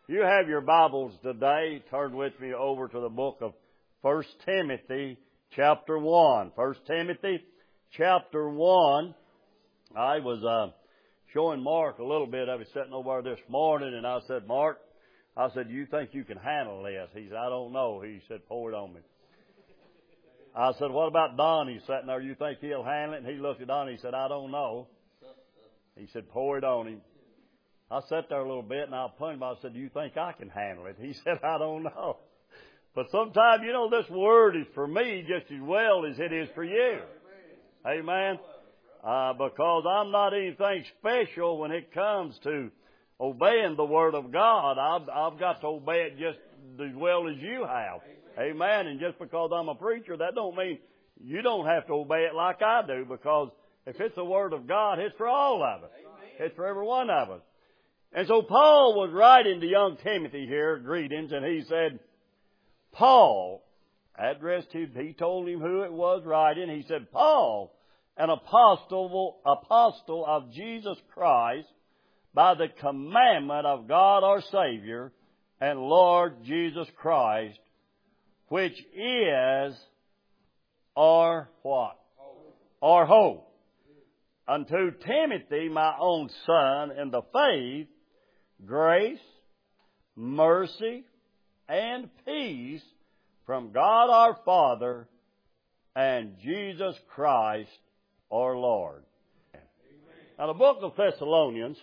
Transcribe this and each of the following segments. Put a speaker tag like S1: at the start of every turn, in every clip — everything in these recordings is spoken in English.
S1: You have your Bibles today. Turn with me over to the book of 1 Timothy chapter 1. 1 Timothy chapter 1. I was showing Mark a little bit of it sitting over there this morning, and I said, Mark, do you think you can handle this? He said, I don't know. He said, pour it on me. I said, what about Donnie sitting there? You think he'll handle it? And he looked at Donnie and said, I don't know. He said, pour it on him. I sat there a little bit, and I punched him. I said, do you think I can handle it? He said, I don't know. But sometimes, this word is for me just as well as it is for you. Amen. Because I'm not anything special when it comes to obeying the Word of God. I've got to obey it just as well as you have. Amen. And just because I'm a preacher, that don't mean you don't have to obey it like I do, because if it's the Word of God, it's for all of us. It's for every one of us. And so Paul was writing to young Timothy here, greetings, and he said, Paul, addressed him, he told him who it was writing. He said, Paul, an apostle of Jesus Christ, by the commandment of God our Savior and Lord Jesus Christ, which is our what? Our hope. Unto Timothy, my own son, in the faith, grace, mercy, and peace from God our Father and Jesus Christ our Lord. Amen. Now, the book of Thessalonians,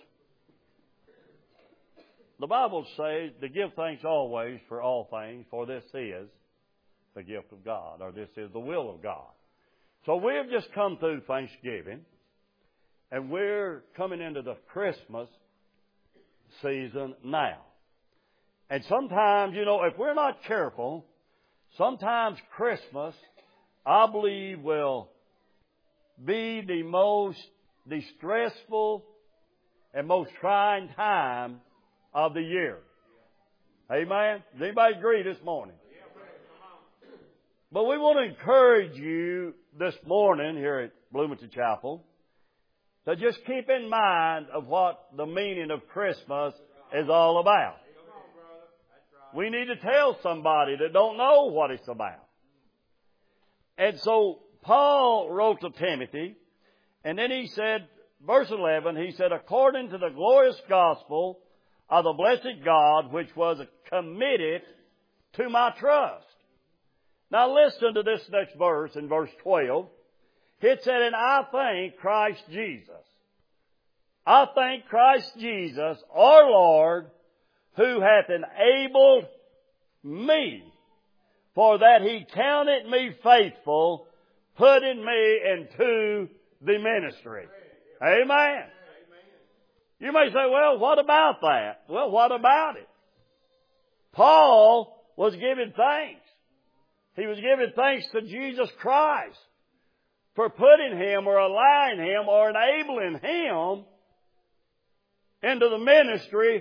S1: the Bible says to give thanks always for all things, for this is the gift of God, or this is the will of God. So we have just come through Thanksgiving, and we're coming into the Christmas season now. And sometimes, if we're not careful, sometimes Christmas, I believe, will be the most distressful and most trying time of the year. Amen? Does anybody agree this morning? But we want to encourage you this morning here at Bloomington Chapel to just keep in mind of what the meaning of Christmas is all about. We need to tell somebody that don't know what it's about. And so Paul wrote to Timothy, and then he said, verse 11, he said, according to the glorious gospel of the blessed God, which was committed to my trust. Now listen to this next verse in verse 12. It said, and I thank Christ Jesus. I thank Christ Jesus, our Lord, who hath enabled me, for that He counted me faithful, putting me into the ministry. Amen. You may say, well, what about that? Well, what about it? Paul was giving thanks. He was giving thanks to Jesus Christ for putting him or allowing him or enabling him into the ministry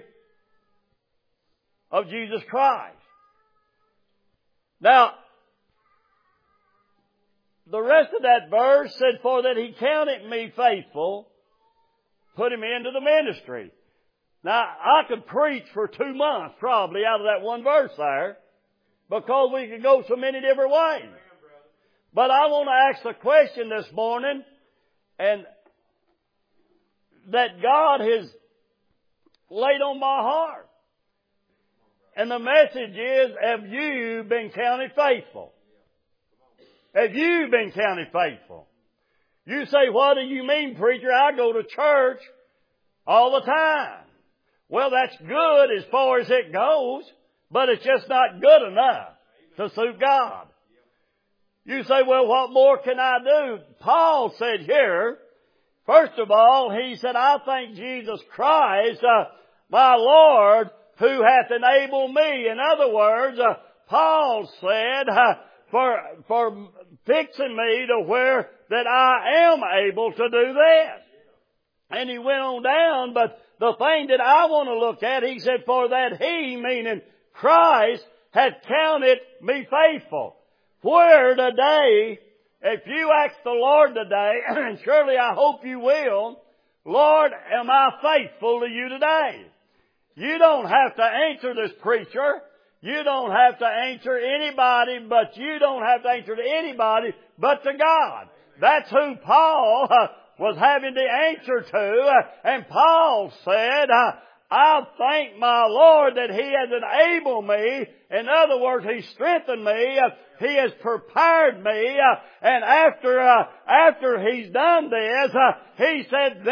S1: of Jesus Christ. Now, the rest of that verse said, for that He counted me faithful, put him into the ministry. Now, I could preach for 2 months probably out of that one verse there, because we could go so many different ways. But I want to ask the question this morning, and that God has laid on my heart. And the message is, have you been counted faithful? Have you been counted faithful? You say, what do you mean, preacher? I go to church all the time. Well, that's good as far as it goes, but it's just not good enough to suit God. You say, well, what more can I do? Paul said here, first of all, he said, I thank Jesus Christ, my Lord, who hath enabled me. In other words, Paul said, for fixing me to where that I am able to do this. And he went on down, but the thing that I want to look at, he said, for that He, meaning Christ, had counted me faithful. Where today, if you ask the Lord today, and surely I hope you will, Lord, am I faithful to you today? You don't have to answer this preacher. You don't have to answer anybody, but you don't have to answer to anybody but to God. That's who Paul was having to answer to. And Paul said, I thank my Lord that He has enabled me. In other words, He strengthened me. He has prepared me. And after He's done this, He said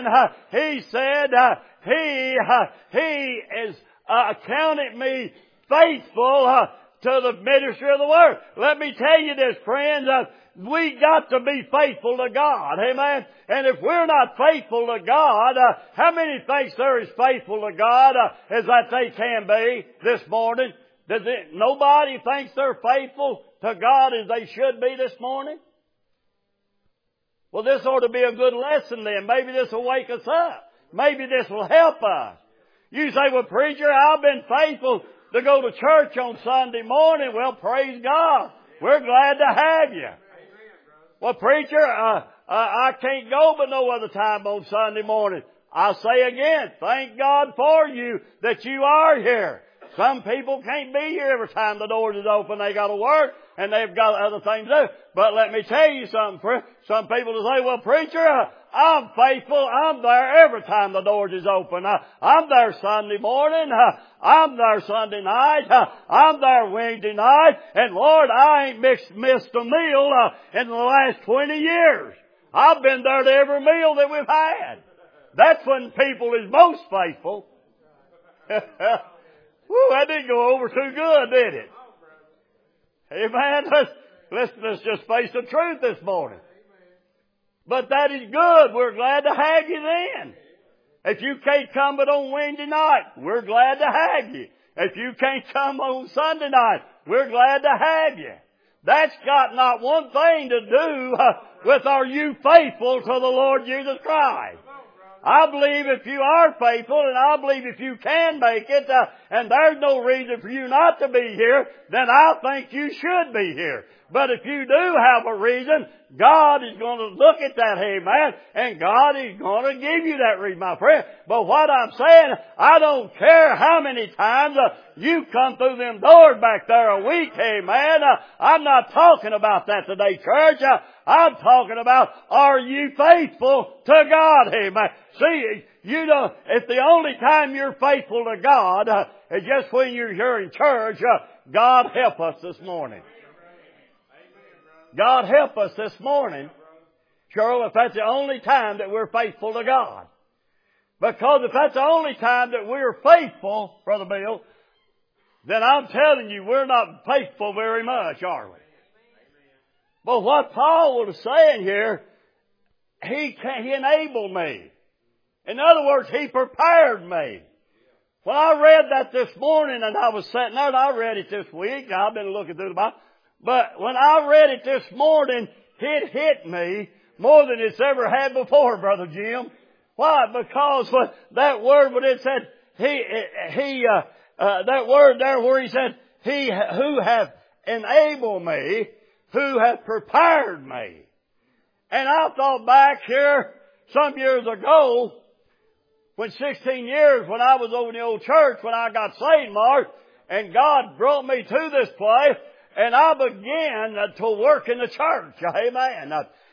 S1: He has accounted me faithful to the ministry of the Word. Let me tell you this, friends. We got to be faithful to God. Amen. And if we're not faithful to God, how many thinks they're as faithful to God as that they can be this morning? Nobody thinks they're faithful to God as they should be this morning? Well, this ought to be a good lesson then. Maybe this will wake us up. Maybe this will help us. You say, well, preacher, I've been faithful to go to church on Sunday morning. Well, praise God. We're glad to have you. Well, preacher, I can't go but no other time on Sunday morning. I'll say again, thank God for you that you are here. Some people can't be here every time the doors is open. They got to work and they've got other things to do. But let me tell you something, friend. Some people will say, well, preacher, I'm faithful. I'm there every time the doors is open. I'm there Sunday morning. I'm there Sunday night. I'm there Wednesday night. And Lord, I ain't missed a meal in the last 20 years. I've been there to every meal that we've had. That's when people is most faithful. Woo, that didn't go over too good, did it? Amen. Let's just face the truth this morning. But that is good. We're glad to have you then. If you can't come but on Wednesday night, we're glad to have you. If you can't come on Sunday night, we're glad to have you. That's got not one thing to do with are you faithful to the Lord Jesus Christ. I believe if you are faithful, and I believe if you can make it, and there's no reason for you not to be here, then I think you should be here. But if you do have a reason, God is going to look at that, amen, and God is going to give you that reason, my friend. But what I'm saying, I don't care how many times you come through them doors back there a week, amen. I'm not talking about that today, church. I'm talking about, are you faithful to God, amen. See, you know, if the only time you're faithful to God is just when you're here in church, God help us this morning. God help us this morning, Cheryl, if that's the only time that we're faithful to God. Because if that's the only time that we're faithful, Brother Bill, then I'm telling you, we're not faithful very much, are we? But what Paul was saying here, He enabled me. In other words, He prepared me. When I read that this morning, and I was sitting there, and I read it this week, I've been looking through the Bible, but when I read it this morning, it hit me more than it's ever had before, Brother Jim. Why? Because that word when it said, that word there where he said, He who hath enabled me, who hath prepared me. And I thought back here some years ago, when 16 years when I was over in the old church, when I got saved, Mark, and God brought me to this place, and I began to work in the church. Amen.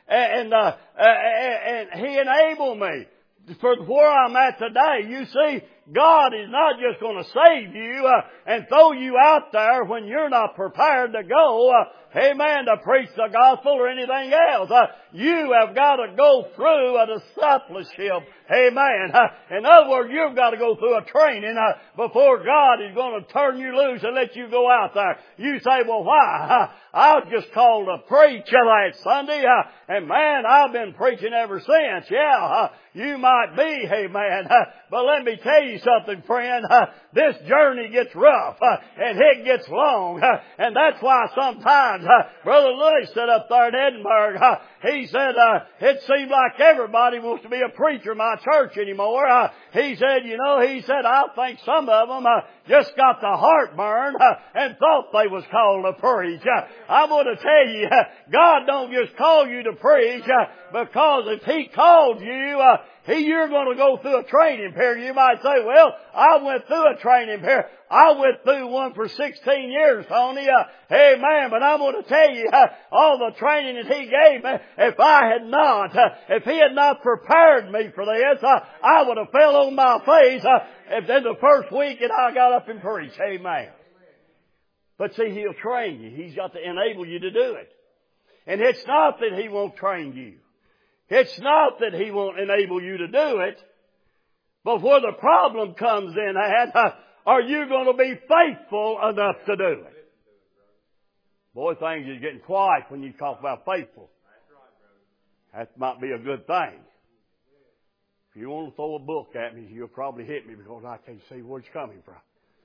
S1: And He enabled me for where I'm at today. You see, God is not just going to save you and throw you out there when you're not prepared to go, amen, to preach the gospel or anything else. You have got to go through a discipleship. Amen. In other words, you've got to go through a training before God is going to turn you loose and let you go out there. You say, well, why? I was just called to preach last Sunday, and man, I've been preaching ever since. Yeah, you might be, amen. But let me tell you something, friend. This journey gets rough, and it gets long. And that's why sometimes Brother Lewis stood up there in Edinburgh, He said, it seems like everybody wants to be a preacher in my church anymore. He said, I think some of them just got the heartburn and thought they was called to preach. I want to tell you, God don't just call you to preach because if He called you, you're going to go through a training period. You might say, well, I went through a training period. I went through one for 16 years, Tony. Amen. But I'm going to tell you, all the training that He gave me, if He had not prepared me for this, I would have fell on my face in the first week that I got up and preached. Amen. But see, He'll train you. He's got to enable you to do it. And it's not that He won't train you. It's not that He won't enable you to do it. But where the problem comes in at, are you going to be faithful enough to do it? Boy, things are getting quiet when you talk about faithful. That might be a good thing. If you want to throw a book at me, you'll probably hit me because I can't see where it's coming from.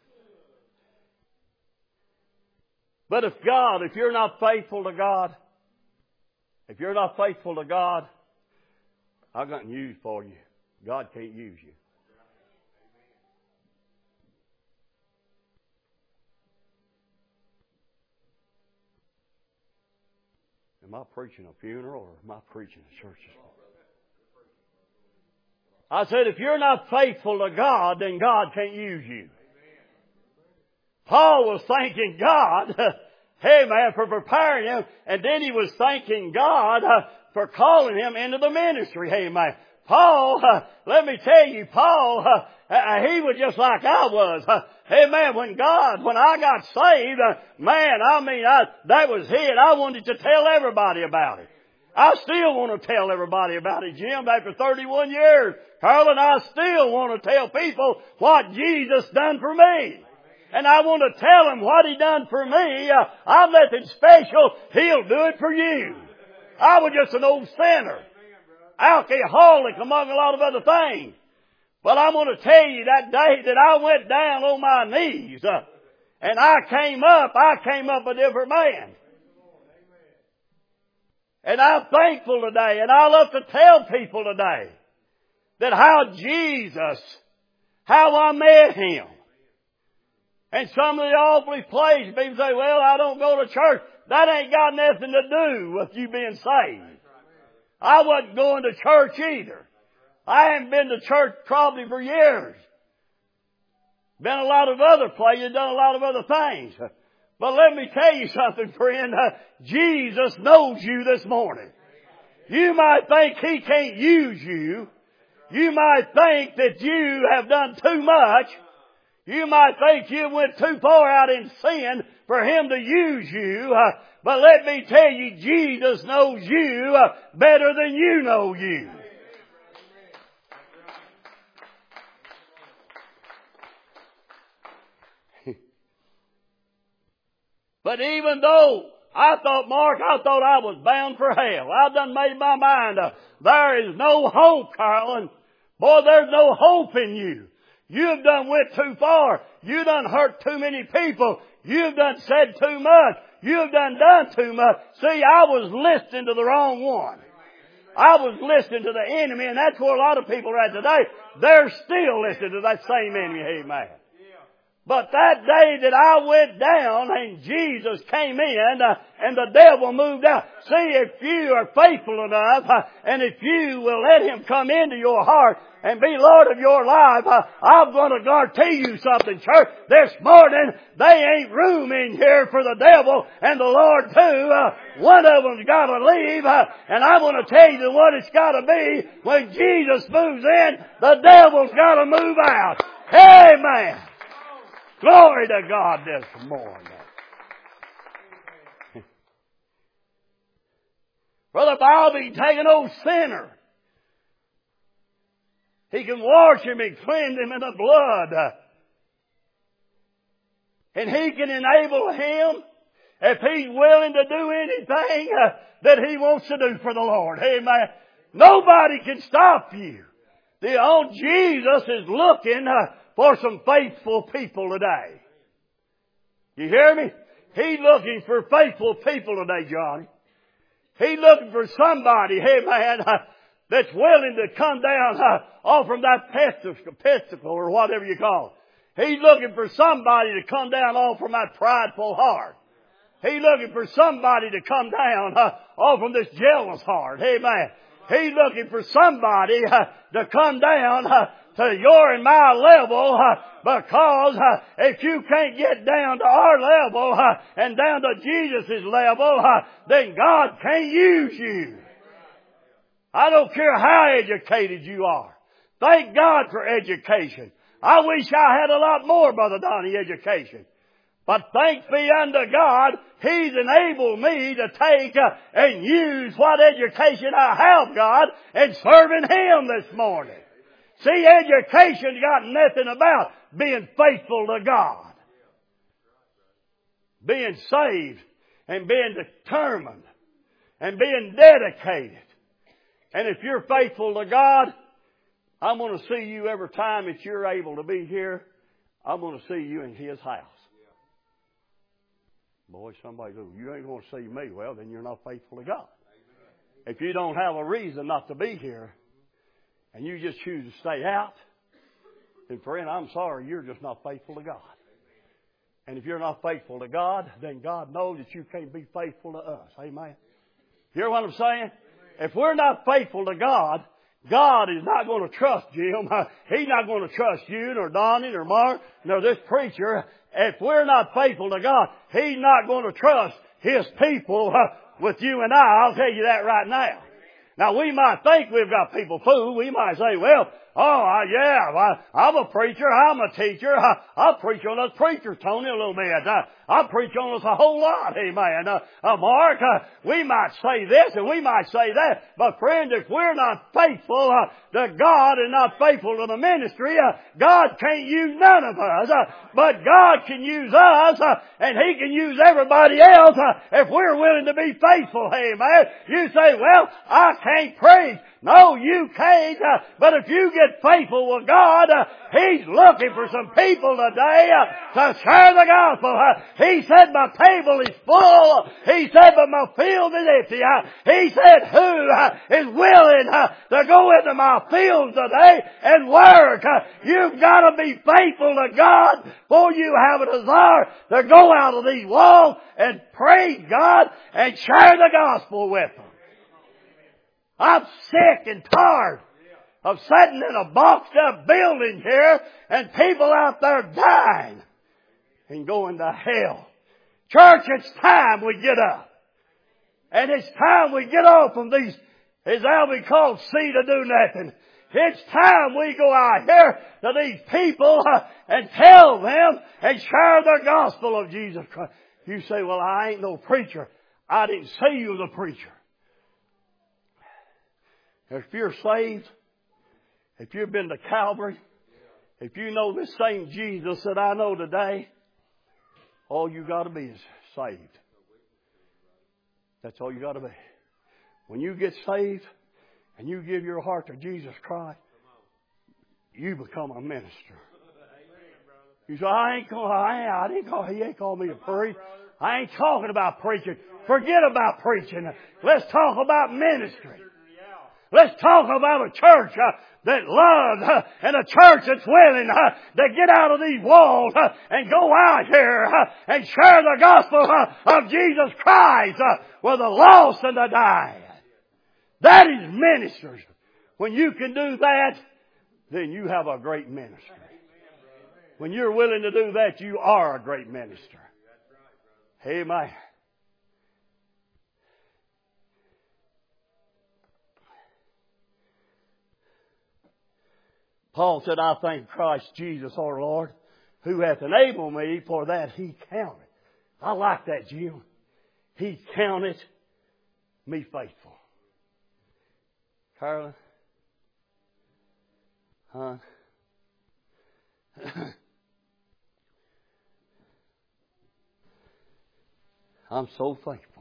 S1: But if you're not faithful to God, I've got news for you. God can't use you. Am I preaching a funeral or am I preaching a church? I said, if you're not faithful to God, then God can't use you. Paul was thanking God, for preparing him, and then he was thanking God for calling him into the ministry. Amen. Paul, let me tell you, Paul, he was just like I was. Amen. When I got saved, that was it. I wanted to tell everybody about it. I still want to tell everybody about it, Jim, after 31 years. Carlin, I still want to tell people what Jesus done for me. And I want to tell them what He done for me. I'm nothing special. He'll do it for you. I was just an old sinner. Alcoholic, among a lot of other things. But I'm going to tell you that day that I went down on my knees and I came up a different man. And I'm thankful today, and I love to tell people today that how I met Him. And some of the awfully places, people say, well, I don't go to church. That ain't got nothing to do with you being saved. I wasn't going to church either. I haven't been to church probably for years. Been a lot of other places, done a lot of other things. But let me tell you something, friend. Jesus knows you this morning. You might think He can't use you. You might think that you have done too much. You might think you went too far out in sin for Him to use you. But let me tell you, Jesus knows you better than you know you. But even though I thought I was bound for hell. I done made my mind up. There is no hope, Carlin. Boy, there's no hope in you. You've done went too far. You done hurt too many people. You've done said too much. You've done too much. See, I was listening to the wrong one. I was listening to the enemy, and that's where a lot of people are at today. They're still listening to that same enemy. Amen. But that day that I went down and Jesus came in and the devil moved out. See, if you are faithful enough and if you will let Him come into your heart and be Lord of your life, I'm going to guarantee you something, church. This morning, they ain't room in here for the devil and the Lord too. One of them's got to leave. And I'm going to tell you what it's got to be. When Jesus moves in, the devil's got to move out. Amen. Glory to God this morning. Brother Bobby can take an old sinner. He can wash him and cleanse him in the blood. And He can enable him, if he's willing to do anything that he wants to do for the Lord. Amen. Nobody can stop you. The old Jesus is looking for some faithful people today. You hear me? He's looking for faithful people today, Johnny. He's looking for somebody, hey man, that's willing to come down off from that pesticle or whatever you call it. He's looking for somebody to come down off from that prideful heart. He's looking for somebody to come down off from this jealous heart. Amen. He's looking for somebody to come down to your and my level because if you can't get down to our level and down to Jesus' level, then God can't use you. I don't care how educated you are. Thank God for education. I wish I had a lot more, Brother Donnie, education. But thanks be unto God, He's enabled me to take and use what education I have got and serving Him this morning. See, education's got nothing about being faithful to God. Being saved and being determined and being dedicated. And if you're faithful to God, I'm going to see you every time that you're able to be here. I'm going to see you in His house. Boy, somebody goes, you ain't going to see me. Well, then you're not faithful to God. If you don't have a reason not to be here, and you just choose to stay out, then friend, I'm sorry, you're just not faithful to God. And if you're not faithful to God, then God knows that you can't be faithful to us. Amen. You hear what I'm saying? If we're not faithful to God, God is not going to trust Jim. He's not going to trust you, nor Donnie, nor Mark, nor this preacher. If we're not faithful to God, He's not going to trust His people with you and I. I'll tell you that right now. Now, we might think we've got people fooled. We might say, well, I'm a preacher. I'm a teacher. I preach on us preachers, Tony, a little bit. I preach on us a whole lot. Amen. Mark, we might say this and we might say that. But friend, if we're not faithful to God and not faithful to the ministry, God can't use none of us. But God can use us and He can use everybody else if we're willing to be faithful. Amen. You say, well, I can't preach. No, you can't. But if you get faithful with God, He's looking for some people today to share the gospel. He said, my table is full. He said, but my field is empty. He said, who is willing to go into my fields today and work? You've got to be faithful to God, for you have a desire to go out of these walls and praise God and share the gospel with them. I'm sick and tired of sitting in a boxed up building here and people out there dying and going to hell. Church, it's time we get up. And it's time we get off from these, as they'll be called, see to do nothing. It's time we go out here to these people and tell them and share the gospel of Jesus Christ. You say, well, I ain't no preacher. I didn't say you was a preacher. If you're saved, if you've been to Calvary, if you know this same Jesus that I know today, all you got to be is saved. That's all you got to be. When you get saved and you give your heart to Jesus Christ, you become a minister. You say, He ain't called me to preach. I ain't talking about preaching. Forget about preaching. Let's talk about ministry. Let's talk about a church that loves and a church that's willing to get out of these walls and go out here and share the gospel of Jesus Christ with the lost and the dying. That is ministry. When you can do that, then you have a great ministry. When you're willing to do that, you are a great minister. Amen. Paul said, I thank Christ Jesus our Lord, who hath enabled me, for that He counted. I like that, Jim. He counted me faithful. Carolyn? Huh? I'm so thankful.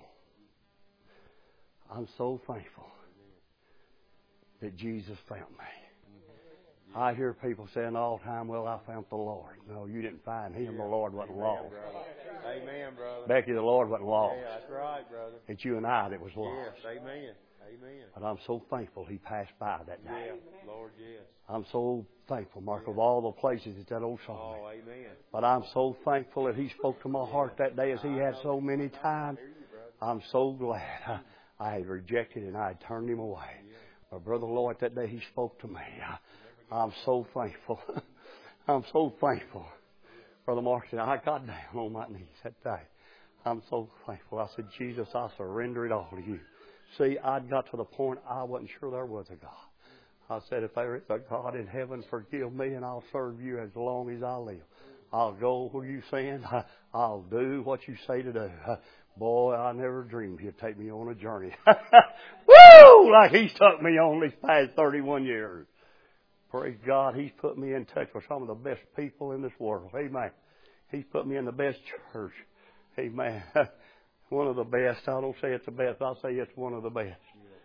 S1: I'm so thankful that Jesus found me. I hear people saying all the time, well, I found the Lord. No, you didn't find Him. The Lord wasn't lost.
S2: Amen, brother.
S1: Becky, the Lord wasn't lost.
S2: Yeah, that's right, brother.
S1: It's you and I that was lost.
S2: Yes, amen. Amen.
S1: But I'm so thankful He passed by that day.
S2: Yeah, Lord, yes.
S1: I'm so thankful, Mark, of all the places that old song.
S2: Oh, amen.
S1: But I'm so thankful that He spoke to my heart that day as He had so many times. I'm so glad I had rejected and I had turned Him away. But Brother Lloyd, that day He spoke to me. I'm so thankful. I'm so thankful. Brother Mark said, I got down on my knees that day. I'm so thankful. I said, Jesus, I surrender it all to You. See, I'd got to the point I wasn't sure there was a God. I said, if there is a God in heaven, forgive me and I'll serve You as long as I live. I'll go where You send. I'll do what You say to do. Boy, I never dreamed He'd take me on a journey. Woo! Like He's took me on these past 31 years. Praise God, He's put me in touch with some of the best people in this world. Amen. He's put me in the best church. Amen. One of the best. I don't say it's the best. I'll say it's one of the best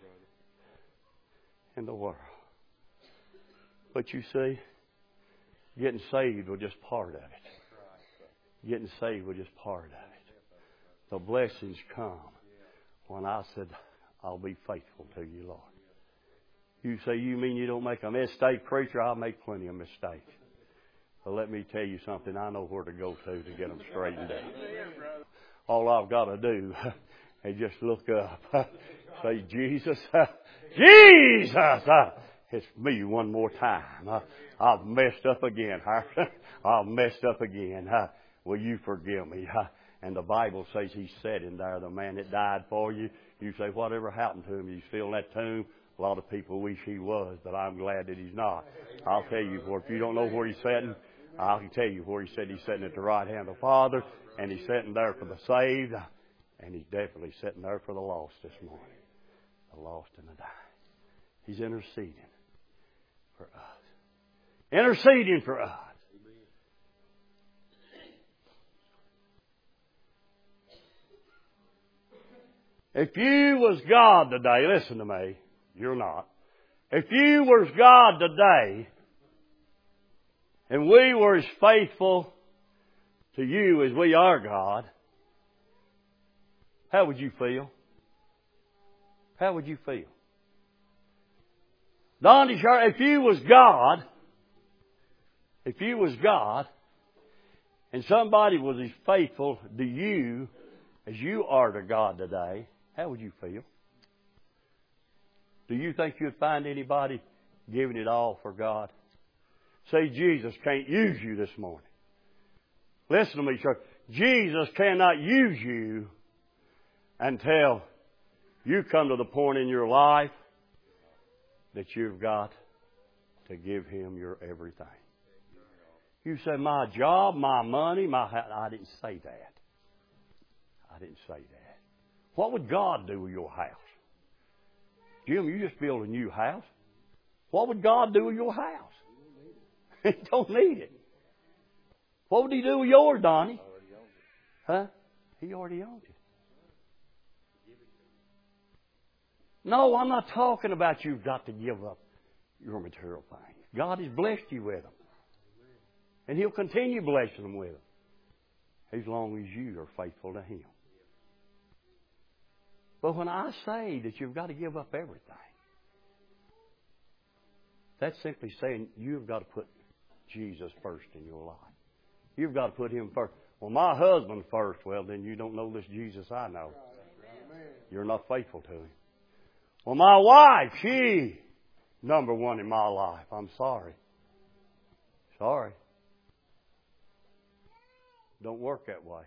S1: in the world. But you see, getting saved was just part of it. Getting saved was just part of it. The blessings come when I said, I'll be faithful to You, Lord. You say, you mean you don't make a mistake, preacher? I'll make plenty of mistakes. But let me tell you something. I know where to go to get them straightened out. All I've got to do is just look up. Say, Jesus, Jesus! It's me one more time. I've messed up again. I've messed up again. Will You forgive me? And the Bible says He said in there, the man that died for you. You say, whatever happened to him? He's still in that tomb. A lot of people wish he was, but I'm glad that he's not. I'll tell you, if you don't know where he's sitting, I can tell you where he said he's sitting at the right hand of the Father, and he's sitting there for the saved, and he's definitely sitting there for the lost this morning. The lost and the dying. He's interceding for us. Interceding for us. If You was God today, listen to me. You're not. If You was God today, and we were as faithful to You as we are God, how would you feel? How would you feel? Donnie Sharp, if You was God, and somebody was as faithful to You as you are to God today, how would you feel? Do you think you'd find anybody giving it all for God? Say Jesus can't use you this morning. Listen to me, church. Jesus cannot use you until you come to the point in your life that you've got to give Him your everything. You say, my job, my money, I didn't say that. I didn't say that. What would God do with your house? Jim, you just built a new house. What would God do with your house? He don't need it. What would He do with yours, Donnie? Huh? He already owns it. No, I'm not talking about you've got to give up your material things. God has blessed you with them. And He'll continue blessing them with them as long as you are faithful to Him. But when I say that you've got to give up everything, that's simply saying you've got to put Jesus first in your life. You've got to put Him first. Well, my husband first. Well, then you don't know this Jesus I know. You're not faithful to Him. Well, my wife, she number one in my life. I'm sorry. Sorry. Don't work that way.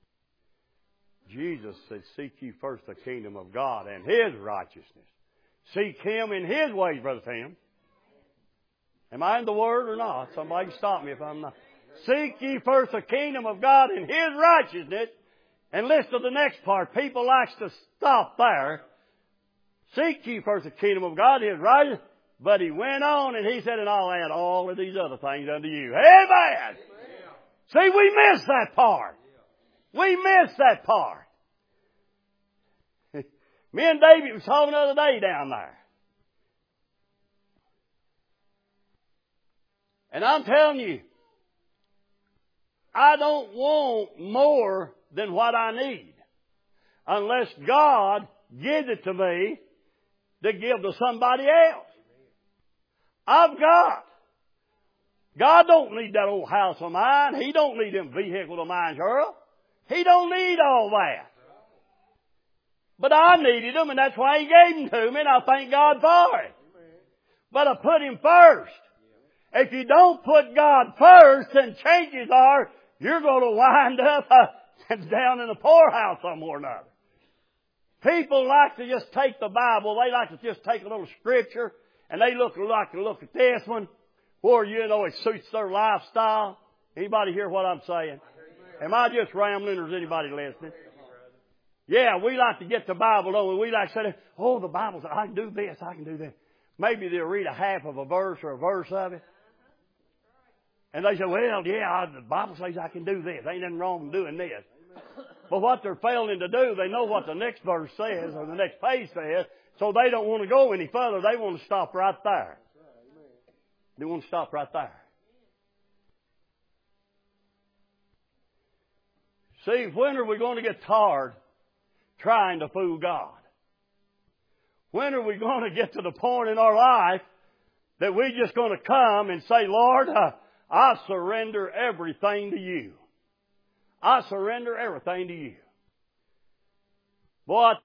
S1: Jesus said, seek ye first the kingdom of God and His righteousness. Seek Him in His ways, Brother Tim. Am I in the Word or not? Somebody stop me if I'm not. Seek ye first the kingdom of God and His righteousness. And listen to the next part. People like to stop there. Seek ye first the kingdom of God and His righteousness. But He went on and He said, and I'll add all of these other things unto you. Amen. See, we miss that part. We miss that part. Me and David was talking the other day down there. And I'm telling you, I don't want more than what I need. Unless God gives it to me to give to somebody else. I've got. God don't need that old house of mine. He don't need them vehicles of mine, Earl. He don't need all that. But I needed them, and that's why He gave them to me, and I thank God for it. But I put Him first. If you don't put God first, then chances are you're going to wind up down in a poorhouse somewhere or another. People like to just take the Bible, they like to just take a little scripture, and they like to look at this one, where, it suits their lifestyle. Anybody hear what I'm saying? Am I just rambling, or is anybody listening? Yeah, we like to get the Bible, don't we? We like to say, oh, the Bible says, I can do this, I can do that. Maybe they'll read a half of a verse or a verse of it. And they say, well, yeah, the Bible says I can do this. Ain't nothing wrong with doing this. But what they're failing to do, they know what the next verse says or the next page says, so they don't want to go any further. They want to stop right there. They want to stop right there. See, when are we going to get tired trying to fool God? When are we going to get to the point in our life that we're just going to come and say, Lord, I surrender everything to You. I surrender everything to You. Boy,